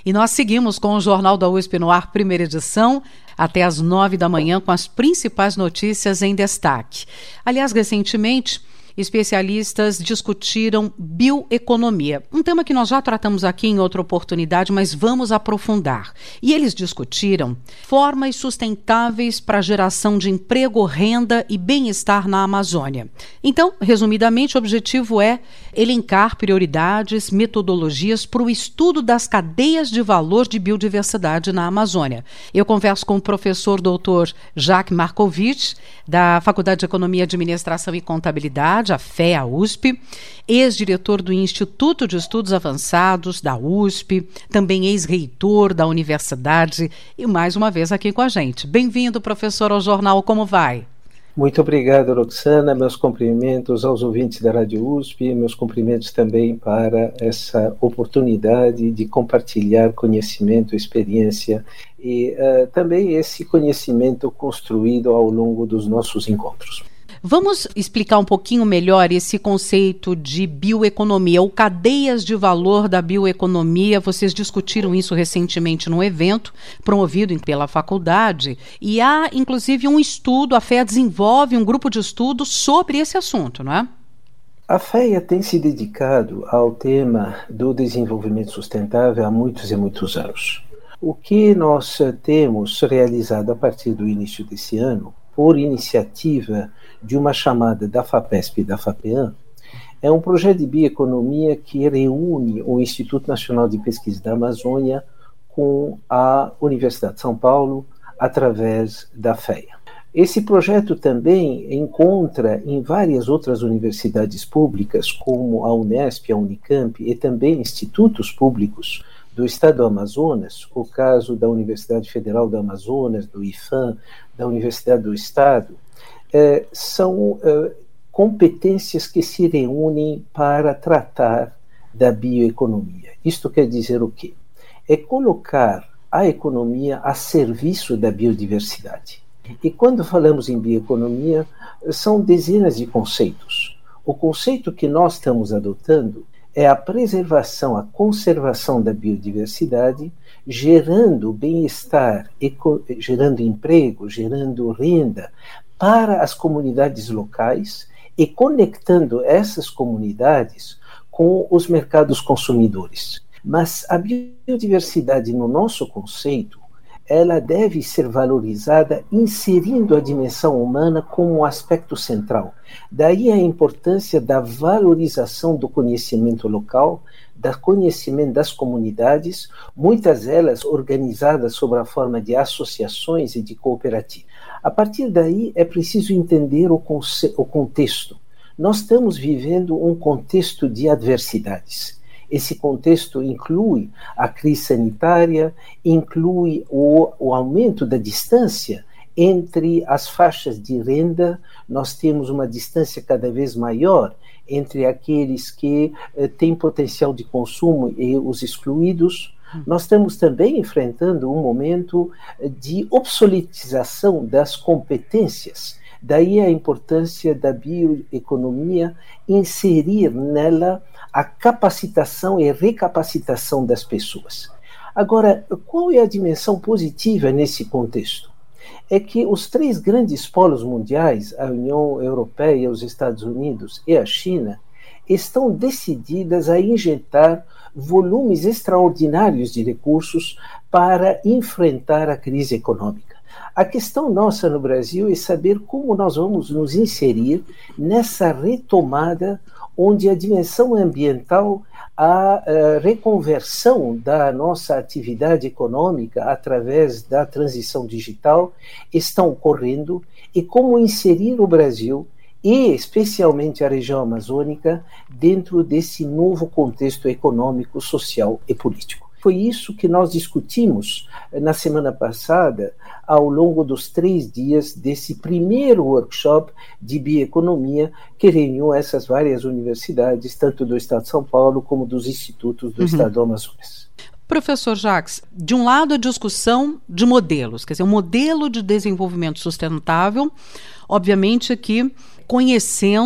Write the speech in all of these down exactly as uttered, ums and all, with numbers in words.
E nós seguimos com o Jornal da U S P no ar, primeira edição, até às nove da manhã, com as principais notícias em destaque. Aliás, recentemente, especialistas discutiram bioeconomia, um tema que nós já tratamos aqui em outra oportunidade, mas vamos aprofundar. E eles discutiram formas sustentáveis para a geração de emprego, renda e bem-estar na Amazônia. Então, resumidamente, o objetivo é elencar prioridades, metodologias para o estudo das cadeias de valor de biodiversidade na Amazônia. Eu converso com o professor doutor Jacques Markovitch, da Faculdade de Economia, Administração e Contabilidade, a F E A U S P, ex-diretor do Instituto de Estudos Avançados da U S P, também ex-reitor da universidade e mais uma vez aqui com a gente. Bem-vindo, professor, ao Jornal. Como vai? Muito obrigado, Roxana. Meus cumprimentos aos ouvintes da Rádio U S P, meus cumprimentos também para essa oportunidade de compartilhar conhecimento, experiência e uh, também esse conhecimento construído ao longo dos nossos encontros. Vamos explicar um pouquinho melhor esse conceito de bioeconomia, ou cadeias de valor da bioeconomia. Vocês discutiram isso recentemente num evento promovido pela faculdade e há, inclusive, um estudo, a F E A desenvolve um grupo de estudo sobre esse assunto, não é? A F E A tem se dedicado ao tema do desenvolvimento sustentável há muitos e muitos anos. O que nós temos realizado a partir do início desse ano, por iniciativa de uma chamada da FAPESP e da FAPEAM, é um projeto de bioeconomia que reúne o Instituto Nacional de Pesquisa da Amazônia com a Universidade de São Paulo, através da F E A. Esse projeto também encontra em várias outras universidades públicas, como a Unesp, a Unicamp e também institutos públicos do Estado do Amazonas, o caso da Universidade Federal do Amazonas, do I F A M, da Universidade do Estado, eh, são eh, competências que se reúnem para tratar da bioeconomia. Isto quer dizer o quê? É colocar a economia a serviço da biodiversidade. E quando falamos em bioeconomia, são dezenas de conceitos. O conceito que nós estamos adotando é a preservação, a conservação da biodiversidade, gerando bem-estar, eco, gerando emprego, gerando renda para as comunidades locais e conectando essas comunidades com os mercados consumidores. Mas a biodiversidade, no nosso conceito, ela deve ser valorizada inserindo a dimensão humana como um aspecto central. Daí a importância da valorização do conhecimento local, do conhecimento das comunidades, muitas delas organizadas sob a forma de associações e de cooperativas. A partir daí é preciso entender o, conce- o contexto. Nós estamos vivendo um contexto de adversidades. Esse contexto inclui a crise sanitária, inclui o, o aumento da distância entre as faixas de renda. Nós temos uma distância cada vez maior entre aqueles que eh, têm potencial de consumo e os excluídos. Nós estamos também enfrentando um momento de obsoletização das competências. Daí a importância da bioeconomia inserir nela a capacitação e recapacitação das pessoas. Agora, qual é a dimensão positiva nesse contexto? É que os três grandes polos mundiais, a União Europeia, os Estados Unidos e a China, estão decididas a injetar volumes extraordinários de recursos para enfrentar a crise econômica. A questão nossa no Brasil é saber como nós vamos nos inserir nessa retomada onde a dimensão ambiental, a uh, reconversão da nossa atividade econômica através da transição digital estão ocorrendo e como inserir o Brasil e especialmente a região amazônica dentro desse novo contexto econômico, social e político. Foi isso que nós discutimos na semana passada, ao longo dos três dias desse primeiro workshop de bioeconomia que reuniu essas várias universidades, tanto do Estado de São Paulo como dos institutos do uhum. Estado do Amazonas. Professor Jacques, de um lado a discussão de modelos, quer dizer, um modelo de desenvolvimento sustentável, obviamente que conhecendo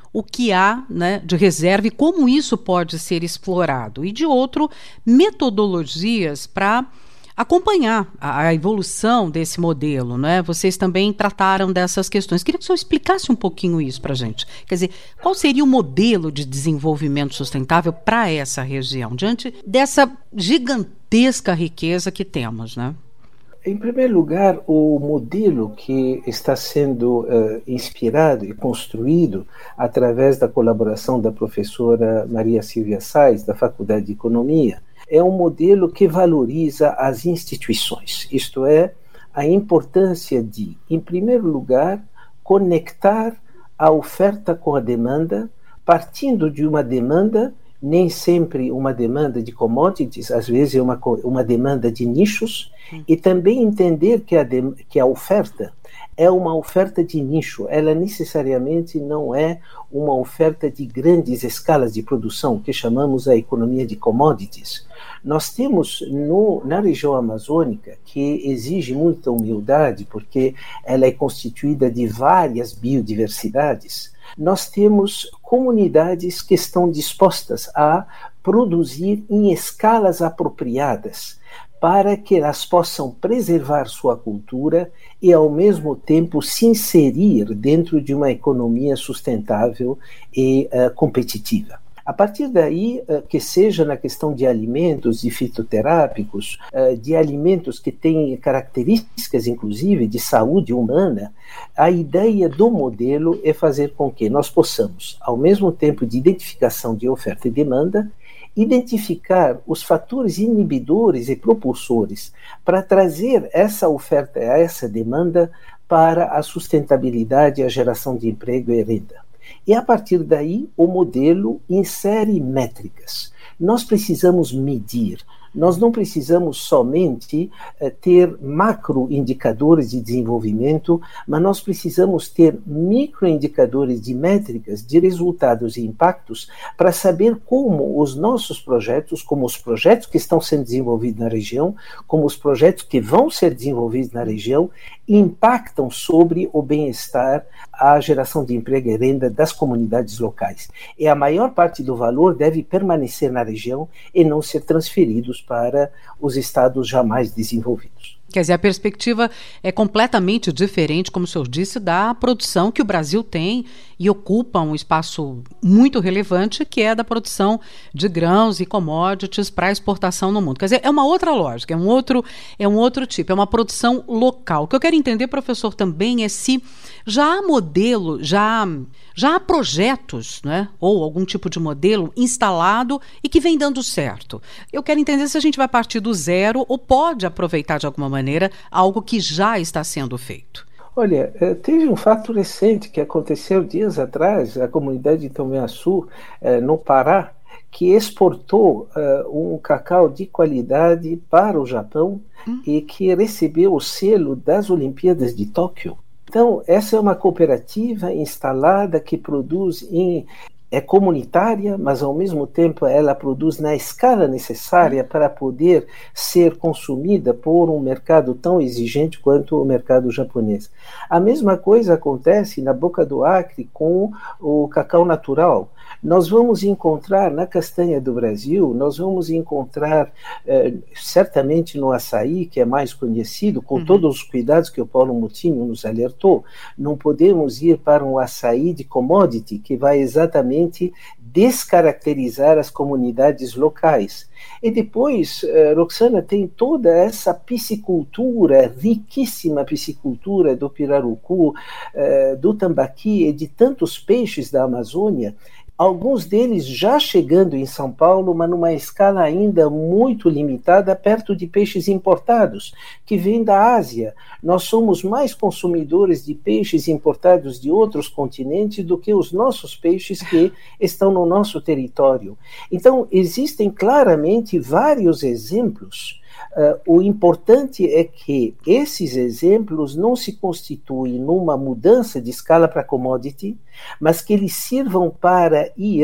o que há, né, de reserva e como isso pode ser explorado. E de outro, metodologias para acompanhar a, a evolução desse modelo, né? Vocês também trataram dessas questões. Queria que o senhor explicasse um pouquinho isso para a gente. Quer dizer, qual seria o modelo de desenvolvimento sustentável para essa região, diante dessa gigantesca riqueza que temos, né? Em primeiro lugar, o modelo que está sendo uh, inspirado e construído através da colaboração da professora Maria Silvia Sais, da Faculdade de Economia, é um modelo que valoriza as instituições, isto é, a importância de, em primeiro lugar, conectar a oferta com a demanda, partindo de uma demanda, nem sempre uma demanda de commodities, às vezes é uma, uma demanda de nichos, e também entender que a, de, que a oferta é uma oferta de nicho, ela necessariamente não é uma oferta de grandes escalas de produção, que chamamos a economia de commodities. Nós temos no, na região amazônica, que exige muita humildade, porque ela é constituída de várias biodiversidades, nós temos comunidades que estão dispostas a produzir em escalas apropriadas, para que elas possam preservar sua cultura e, ao mesmo tempo, se inserir dentro de uma economia sustentável e uh, competitiva. A partir daí, uh, que seja na questão de alimentos, de fitoterápicos, uh, de alimentos que têm características, inclusive, de saúde humana, a ideia do modelo é fazer com que nós possamos, ao mesmo tempo de identificação de oferta e demanda, identificar os fatores inibidores e propulsores para trazer essa oferta, essa demanda para a sustentabilidade e a geração de emprego e renda. E a partir daí o modelo insere métricas. Nós precisamos medir, nós não precisamos somente uh, ter macroindicadores de desenvolvimento, mas nós precisamos ter microindicadores de métricas, de resultados e impactos, para saber como os nossos projetos, como os projetos que estão sendo desenvolvidos na região, como os projetos que vão ser desenvolvidos na região, impactam sobre o bem-estar, a geração de emprego e renda das comunidades locais. E a maior parte do valor deve permanecer na região e não ser transferidos para os estados jamais desenvolvidos. Quer dizer, a perspectiva é completamente diferente, como o senhor disse, da produção que o Brasil tem e ocupa um espaço muito relevante, que é da produção de grãos e commodities para exportação no mundo. Quer dizer, é uma outra lógica, é um outro, é um outro tipo, é uma produção local. O que eu quero entender, professor, também é se já há modelo, já, já há projetos, né, ou algum tipo de modelo instalado e que vem dando certo. Eu quero entender se a gente vai partir do zero ou pode aproveitar de alguma maneira maneira, algo que já está sendo feito. Olha, teve um fato recente que aconteceu dias atrás, a comunidade de Tomé-Açu, no Pará, que exportou uh, um cacau de qualidade para o Japão hum. e que recebeu o selo das Olimpíadas de Tóquio. Então, essa é uma cooperativa instalada que produz em... é comunitária, mas ao mesmo tempo ela produz na escala necessária para poder ser consumida por um mercado tão exigente quanto o mercado japonês. A mesma coisa acontece na Boca do Acre com o cacau natural. Nós vamos encontrar na castanha do Brasil, nós vamos encontrar eh, certamente no açaí, que é mais conhecido, com uhum. todos os cuidados que o Paulo Moutinho nos alertou. Não podemos ir para um açaí de commodity, que vai exatamente descaracterizar as comunidades locais. E depois, uh, Roxana, tem toda essa piscicultura, riquíssima piscicultura do pirarucu, uh, do tambaqui e de tantos peixes da Amazônia, alguns deles já chegando em São Paulo, mas numa escala ainda muito limitada, perto de peixes importados, que vêm da Ásia. Nós somos mais consumidores de peixes importados de outros continentes do que os nossos peixes que estão no nosso território. Então, existem claramente vários exemplos. Uh, o importante é que esses exemplos não se constituem numa mudança de escala para commodity, mas que eles sirvam para ir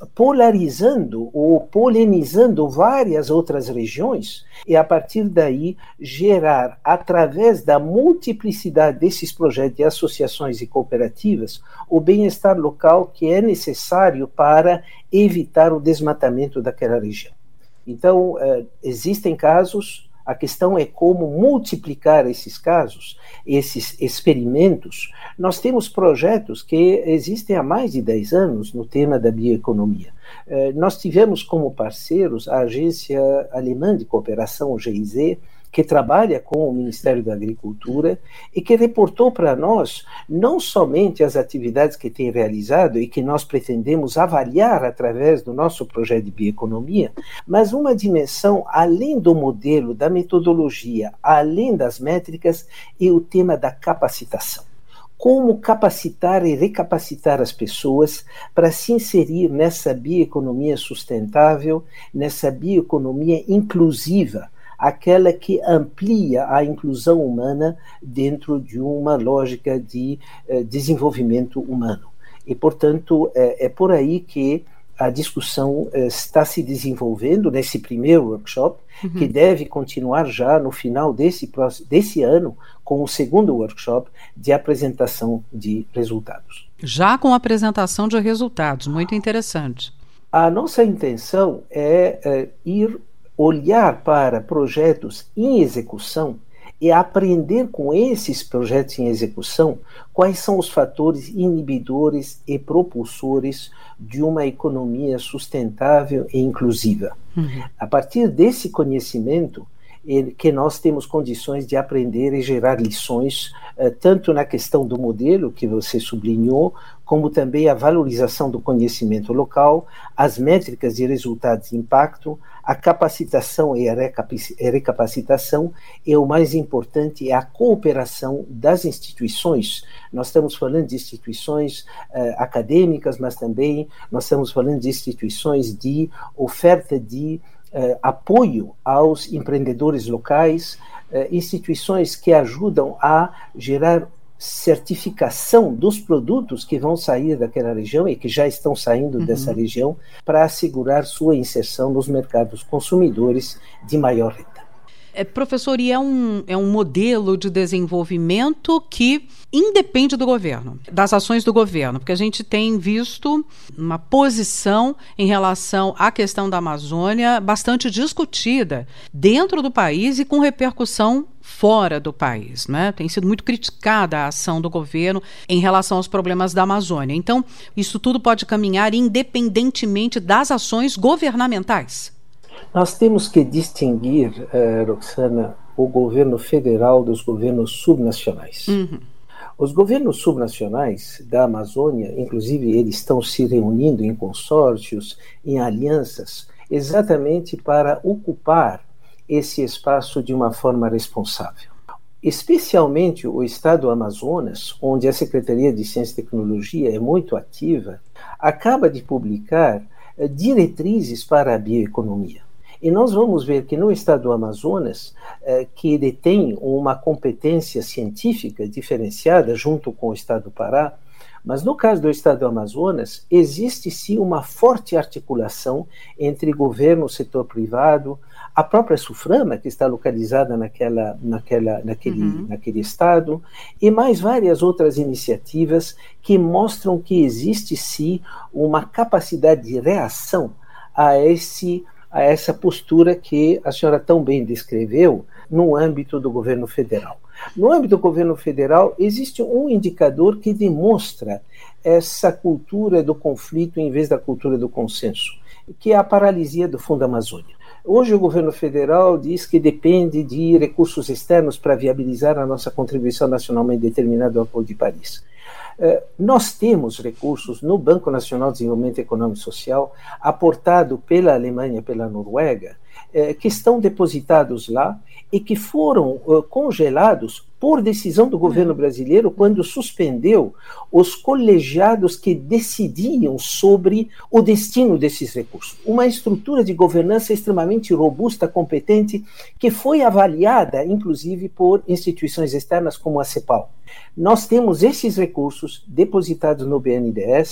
polarizando ou polinizando várias outras regiões e, a partir daí, gerar, através da multiplicidade desses projetos de associações e cooperativas, o bem-estar local que é necessário para evitar o desmatamento daquela região. Então, eh, existem casos, a questão é como multiplicar esses casos, esses experimentos. Nós temos projetos que existem há mais de dez anos no tema da bioeconomia. Eh, nós tivemos como parceiros a Agência Alemã de Cooperação, o G I Z, que trabalha com o Ministério da Agricultura e que reportou para nós não somente as atividades que tem realizado e que nós pretendemos avaliar através do nosso projeto de bioeconomia, mas uma dimensão além do modelo, da metodologia, além das métricas, e o tema da capacitação. Como capacitar e recapacitar as pessoas para se inserir nessa bioeconomia sustentável, nessa bioeconomia inclusiva, aquela que amplia a inclusão humana dentro de uma lógica de eh, desenvolvimento humano. E, portanto, é, é por aí que a discussão eh, está se desenvolvendo nesse primeiro workshop, uhum. que deve continuar já no final desse, desse ano, com o segundo workshop de apresentação de resultados. Já com apresentação de resultados, muito interessante. A nossa intenção é, é ir olhar para projetos em execução e aprender com esses projetos em execução quais são os fatores inibidores e propulsores de uma economia sustentável e inclusiva. Uhum. A partir desse conhecimento que nós temos condições de aprender e gerar lições, tanto na questão do modelo, que você sublinhou, como também a valorização do conhecimento local, as métricas de resultados e impacto, a capacitação e a recapacitação, e o mais importante é a cooperação das instituições. Nós estamos falando de instituições uh, acadêmicas, mas também nós estamos falando de instituições de oferta de Uh, apoio aos empreendedores locais, uh, instituições que ajudam a gerar certificação dos produtos que vão sair daquela região e que já estão saindo uhum. dessa região, para assegurar sua inserção nos mercados consumidores de maior renda. É, professor, e é um, é um modelo de desenvolvimento que independe do governo, das ações do governo, porque a gente tem visto uma posição em relação à questão da Amazônia bastante discutida dentro do país e com repercussão fora do país, né? Tem sido muito criticada a ação do governo em relação aos problemas da Amazônia. Então, isso tudo pode caminhar independentemente das ações governamentais. Nós temos que distinguir, uh, Roxana, o governo federal dos governos subnacionais. Uhum. Os governos subnacionais da Amazônia, inclusive, eles estão se reunindo em consórcios, em alianças, exatamente para ocupar esse espaço de uma forma responsável. Especialmente o estado do Amazonas, onde a Secretaria de Ciência e Tecnologia é muito ativa, acaba de publicar uh, diretrizes para a bioeconomia. E nós vamos ver que no estado do Amazonas, eh, que detém uma competência científica diferenciada junto com o estado do Pará, mas no caso do estado do Amazonas, existe sim uma forte articulação entre governo, setor privado, a própria SUFRAMA, que está localizada naquela, naquela, naquele, uhum. naquele estado, e mais várias outras iniciativas que mostram que existe sim uma capacidade de reação a esse a essa postura que a senhora tão bem descreveu no âmbito do governo federal. No âmbito do governo federal, existe um indicador que demonstra essa cultura do conflito em vez da cultura do consenso, que é a paralisia do Fundo Amazônia. Hoje o governo federal diz que depende de recursos externos para viabilizar a nossa contribuição nacionalmente determinada ao Acordo de Paris. Uh, nós temos recursos no Banco Nacional de Desenvolvimento Econômico e Social, aportado pela Alemanha e pela Noruega, uh, que estão depositados lá e que foram uh, congelados por decisão do governo brasileiro quando suspendeu os colegiados que decidiam sobre o destino desses recursos. Uma estrutura de governança extremamente robusta, competente, que foi avaliada, inclusive, por instituições externas como a CEPAL. Nós temos esses recursos depositados no B N D E S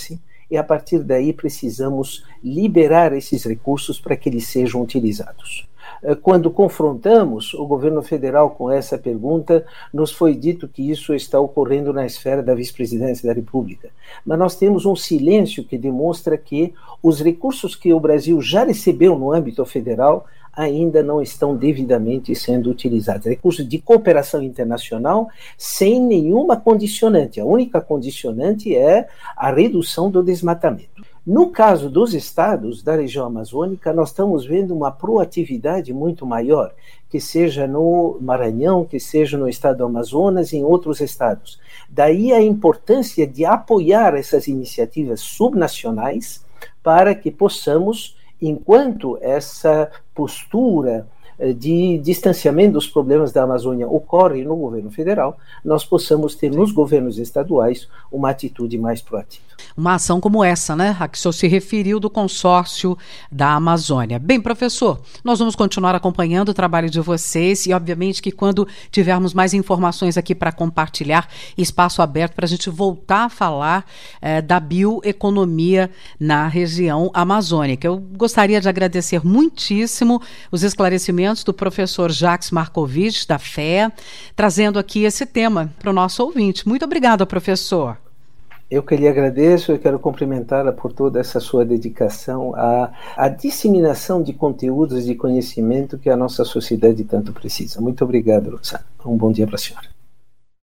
e a partir daí precisamos liberar esses recursos para que eles sejam utilizados. Quando confrontamos o governo federal com essa pergunta, nos foi dito que isso está ocorrendo na esfera da vice-presidência da República. Mas nós temos um silêncio que demonstra que os recursos que o Brasil já recebeu no âmbito federal ainda não estão devidamente sendo utilizados. Recursos de cooperação internacional sem nenhuma condicionante. A única condicionante é a redução do desmatamento. No caso dos estados da região amazônica, nós estamos vendo uma proatividade muito maior, que seja no Maranhão, que seja no estado do Amazonas e em outros estados. Daí a importância de apoiar essas iniciativas subnacionais para que possamos, enquanto essa postura de distanciamento dos problemas da Amazônia ocorre no governo federal, nós possamos ter nos governos estaduais uma atitude mais proativa. Uma ação como essa, né, a que o senhor se referiu do consórcio da Amazônia. Bem, professor, nós vamos continuar acompanhando o trabalho de vocês e, obviamente, que quando tivermos mais informações aqui para compartilhar, espaço aberto para a gente voltar a falar eh, da bioeconomia na região amazônica. Eu gostaria de agradecer muitíssimo os esclarecimentos do professor Jacques Marcovitch, da F E A, trazendo aqui esse tema para o nosso ouvinte. Muito obrigada, professor. Eu que lhe agradeço e quero cumprimentá-la por toda essa sua dedicação à, à disseminação de conteúdos de conhecimento que a nossa sociedade tanto precisa. Muito obrigado, Roxana. Um bom dia para a senhora.